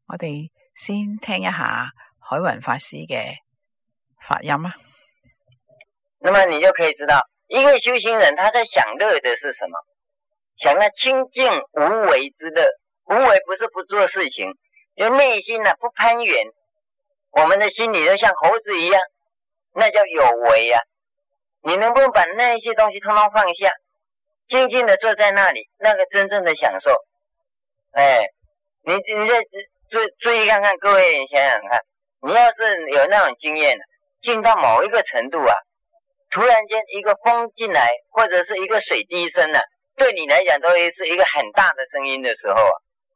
我哋先聽一下海雲法師嘅發音啊。 那麼你就可以知道，一個修行人他在享樂的是什麼？享那清淨無為之樂。無為不是不做事情，就內心呢不攀緣，我們的心裡就像猴子一樣，那叫有為啊。你能不能把那些東西通通放下，靜靜的坐在那裡，那個真正的享受？你再注意看看，各位想想看，你要是有那種經驗，進到某一個程度啊，突然間一個風進來，或者是一個水滴聲啊，對你來講都是一個很大的聲音的時候啊。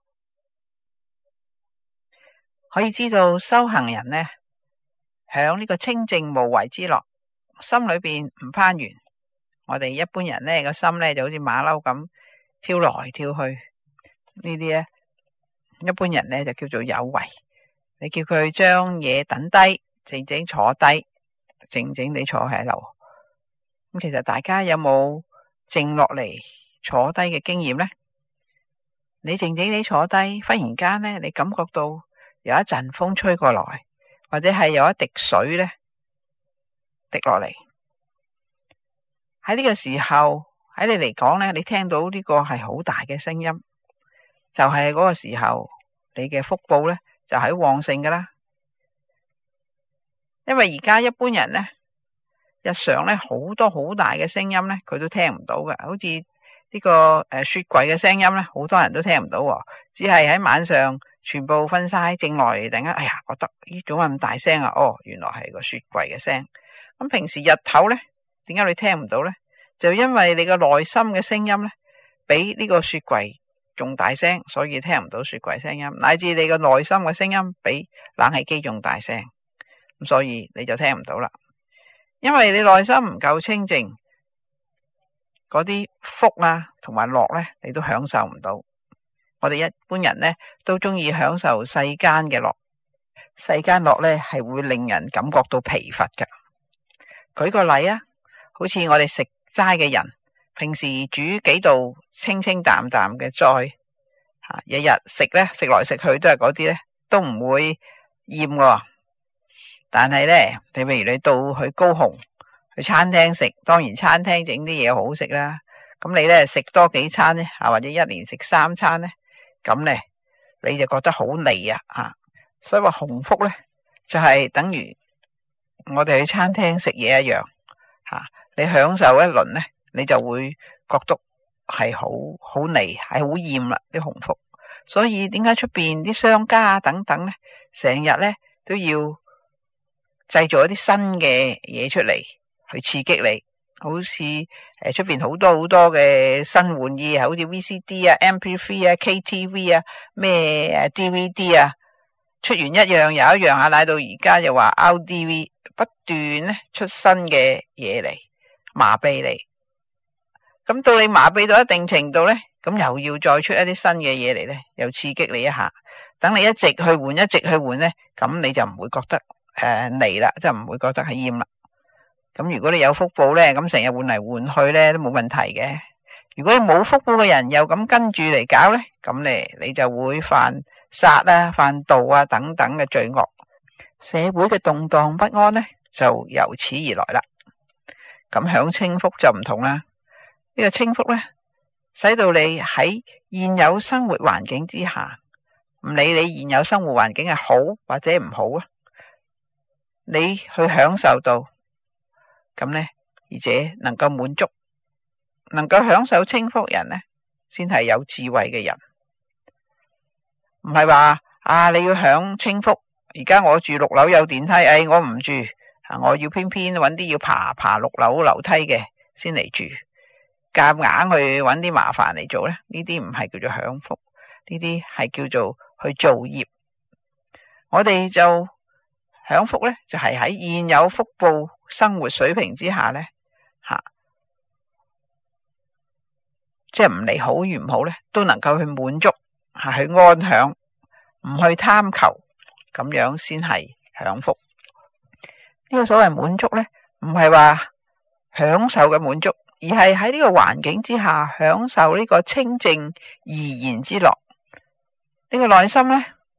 可以知道修行人呢，響呢個清淨無為之樂，心裏邊唔攀緣。我哋一般人呢個心呢就好似馬騮咁跳來跳去，呢啲呢一般人呢就叫做有為。你叫佢將嘢等低，靜靜坐低，靜靜地坐喺度。咁其實大家有冇靜落嚟坐低嘅經驗呢？你靜靜地坐低，忽然間呢，你感覺到有一陣風吹過來，或者係有一滴水呢滴落嚟。喺呢個時候，喺你嚟講呢，你聽到呢個係好大嘅聲音，就係嗰個時候，你嘅福報呢就係旺盛噶啦。因為而家一般人呢，日常呢好多好大嘅聲音呢，佢都聽唔到嘅，好似呢個雪櫃嘅聲音呢，好多人都聽唔到，只係喺晚上全部瞓晒靜落嚟，突然間哎呀覺得咦做乜咁大聲啊？哦，原來係個雪櫃嘅聲。咁平時日頭呢，點解你聽唔到呢？就因為你個內心嘅聲音呢，比呢個雪櫃仲大聲，所以聽唔到雪櫃聲音，乃至你個內心嘅聲音比冷氣機仲大聲，咁所以你就聽唔到啦。因為你內心唔夠清淨，嗰啲福啊同埋樂呢，你都享受唔到。我哋一般人呢，都中意享受世間嘅樂，世間樂呢係會令人感覺到疲乏㗎。舉個例啊，好似我哋食齋嘅人，平時煮幾道清清淡淡嘅菜，日日食呢，食來食去都係嗰啲呢，都唔會厭㗎。但係呢，你譬如你到去高雄去餐廳食，當然餐廳整啲嘢好食啦。咁你呢，食多幾餐呢，或者一年食3餐呢，咁呢，你就覺得好膩啊。所以話鴻福呢，就係等於我哋去餐廳食嘢一樣，你享受一輪呢，你就會覺得係好膩，係好厭啦啲鴻福。所以點解出邊啲商家啊等等呢，成日呢都要製造一啲新嘅嘢出嚟去刺激你？好似出邊好多好多嘅新玩意，好似 VCD 啊、MP3 啊、KTV 啊、咩 DVD 啊，出完一樣又一樣啊，乃到而家又話 RDV， 不斷咧出新嘅嘢嚟麻痹你。咁到你麻痹到一定程度咧，咁又要再出一啲新嘅嘢嚟咧，又刺激你一下。等你一直去換，一直去換咧，咁你就唔會覺得膩啦，即係唔會覺得係厭啦。咁如果你有福報咧，咁成日換嚟換去咧都冇問題嘅。如果你冇福報嘅人又咁跟住嚟搞咧，咁你就會犯殺啊、犯盜啊等等嘅罪惡，社會嘅動盪不安咧就由此而來啦。咁享清福就唔同啦，呢個清福咧，使到你喺現有生活環境之下，唔理你現有生活環境係好或者唔好啊，你去享受到。咁呢，而且能夠滿足，能夠享受清福人呢，先係有智慧嘅人。唔係話你要享清福，而家我住6樓有電梯，我唔住，我要偏偏揾啲要爬6樓樓梯嘅先嚟住，夾硬去揾啲麻煩嚟做呢，呢啲唔係叫做享福，呢啲係叫做去造業。我哋就享福呢，就係喺現有福報生活水平之下呢，即係唔理好與唔好呢，都能夠去滿足，去安享，唔去貪求，咁樣先係享福。呢個所謂滿足呢，唔係話享受嘅滿足，而係喺呢個環境之下享受呢個清淨怡然之樂。呢個內心呢，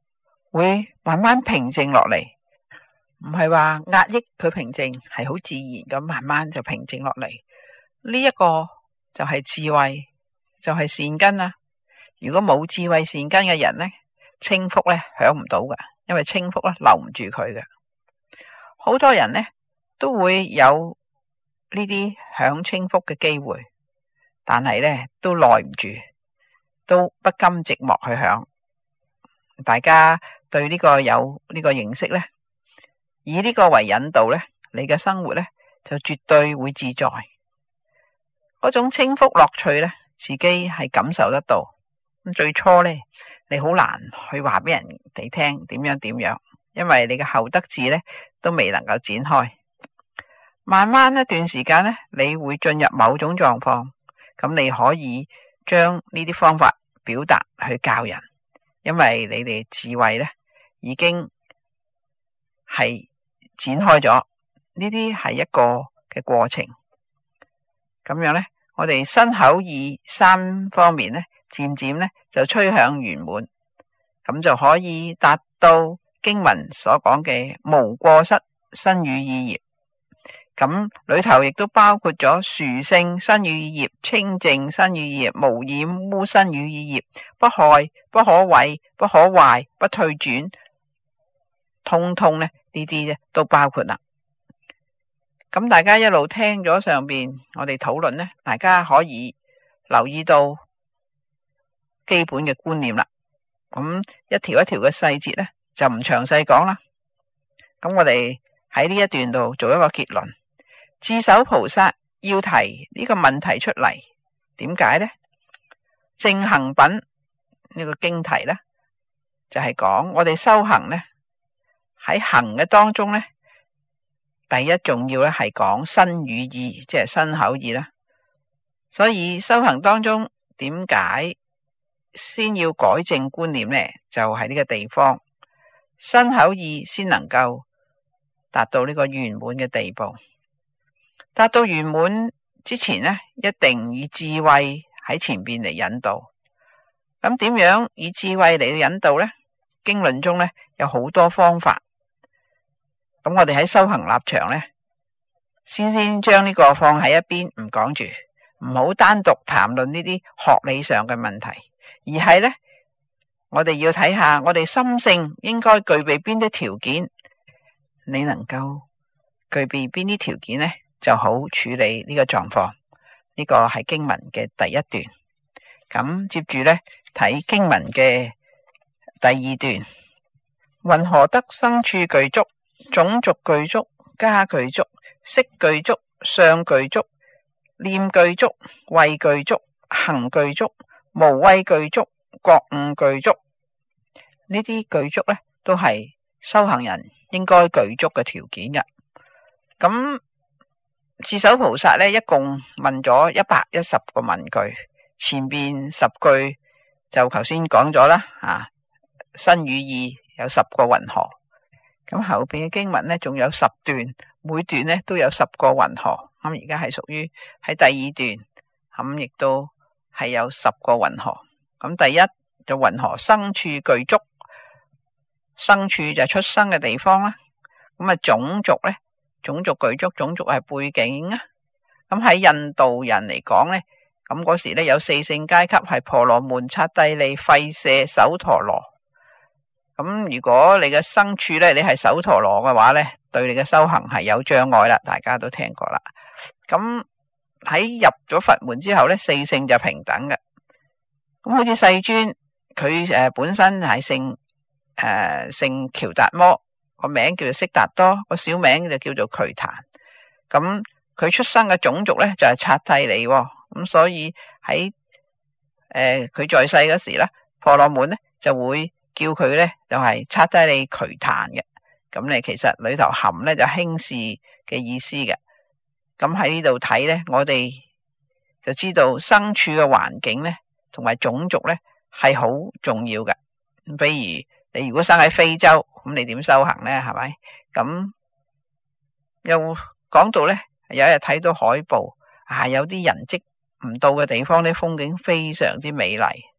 會慢慢平靜落嚟，唔係話壓抑佢平靜，係好自然咁慢慢就平靜落嚟。呢一個就係智慧，就係善根啦。如果冇智慧善根嘅人呢，清福呢享唔到㗎，因為清福呢留唔住佢嘅。好多人呢都會有呢啲享清福嘅機會，但係呢都耐唔住，都不甘寂寞去享。大家對呢個有呢個認識呢，以呢個為引導呢，你嘅生活呢就絕對會自在。嗰種清福樂趣呢，自己係感受得到。咁最初呢，你好難去話俾人哋聽點樣，因為你嘅後得智呢都未能夠展開。慢慢一段時間呢，你會進入某種狀況，咁你可以將呢啲方法表達去教人，因為你哋智慧呢已經係展開咗。呢啲係一個嘅過程。咁樣呢，我哋身口意三方面呢，漸漸呢就趨向圓滿，咁就可以達到經文所講嘅無過失身語意業。咁裏頭亦都包括咗殊勝身語意業、清淨身語意業、無染污身語意業、不害、不可毀、不可壞、不退轉，通通呢啲都包括啦。咁大家一路聽咗上邊我哋討論呢，大家可以留意到基本嘅觀念啦。咁一條一條嘅細節呢，就唔詳細講啦。咁我哋喺呢一段度做一個結論。智首菩薩要提呢個問題出嚟，點解呢？正行品呢個經題呢，就係講我哋修行呢，喺行嘅當中呢，第一重要咧係講身語意，即係身口意啦。所以修行當中點解先要改正觀念呢？就係呢個地方，身口意先能夠達到呢個圓滿嘅地步。達到圓滿之前呢，一定以智慧喺前邊嚟引導。咁點樣以智慧嚟引導呢？經論中呢有好多方法。咁我哋喺修行立場呢，先將呢個放喺一邊唔講住，唔好單獨談論呢啲學理上嘅問題，而係呢，我哋要睇下我哋心性應該具備邊啲條件，你能夠具備邊啲條件呢，就好處理呢個狀況。呢個係經文嘅第一段。咁接住呢，睇經文嘅第二段。云何得生處具足、種族具足、家具足、色具足、相具足、念具足、慧具足、行具足、無畏具足、覺悟具足。呢啲具足呢，都係修行人應該具足嘅條件嘅。咁智首菩薩呢，一共問咗110個問句，前邊10句就頭先講咗啦。身語意有10個云何，咁後邊嘅經文呢，仲有10段，每段呢都有10個云何。咁而家係屬於喺第二段，咁亦都係有10個云何。咁第一就云何生處具足，生處就係出生嘅地方啦。咁種族呢，種族具足，種族係背景啊。咁喺印度人嚟講呢，咁嗰時呢有4姓階級，係婆羅門、剎帝利、吠舍、首陀羅。咁如果你嘅生處呢，你係首陀羅嘅話呢，對你嘅修行係有障礙啦，大家都聽過啦。咁喺入咗佛門之後呢，4姓就平等嘅。咁好似世尊佢本身係姓喬達摩，個名叫做悉達多，個小名就叫做瞿曇。咁佢出生嘅種族呢，就係剎帝利。咁所以喺佢在世嗰時呢，婆羅門呢就會叫佢呢就係剎帝利瞿曇嘅。咁你其實裏頭含呢就輕視嘅意思嘅。咁喺呢度睇呢，我哋就知道生處嘅環境呢同埋種族呢係好重要嘅。比如你如果生喺非洲，咁你點修行呢？係咪？咁又講到呢，有一日睇到海報有啲人跡唔到嘅地方呢，風景非常之美麗。